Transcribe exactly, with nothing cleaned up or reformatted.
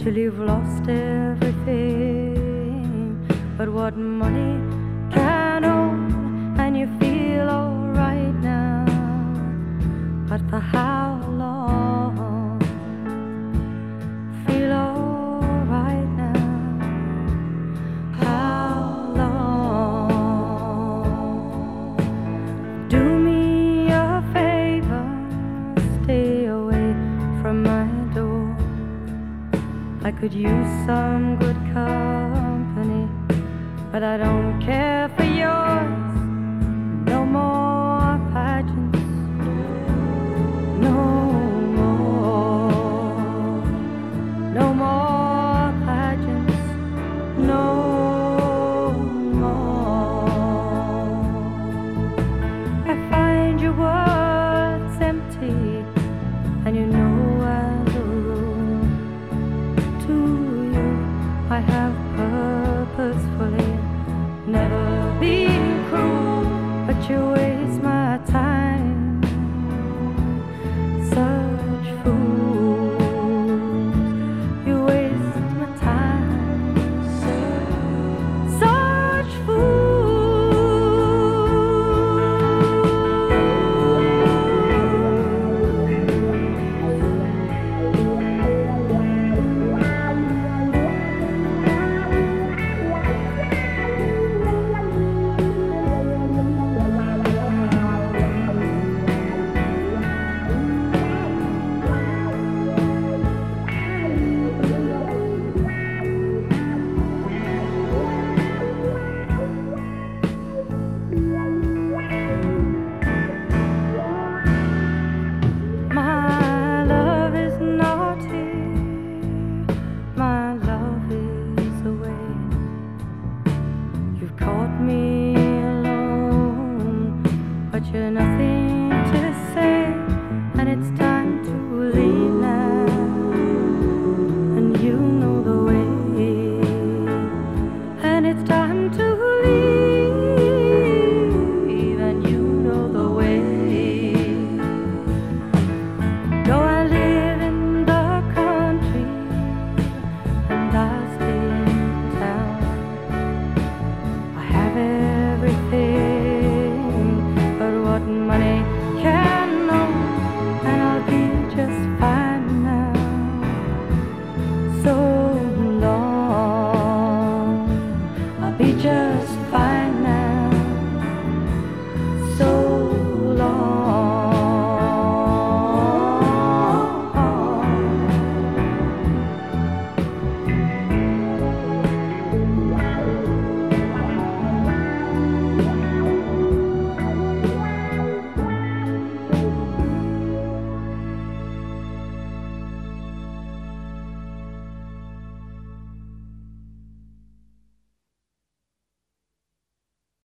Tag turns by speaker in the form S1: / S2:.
S1: till you've lost everything but what money can own, and you feel alright now, but for how long? Feel alright now, how long? Do me a favor, stay away from my door. I could use some good company, but I don't care for yours.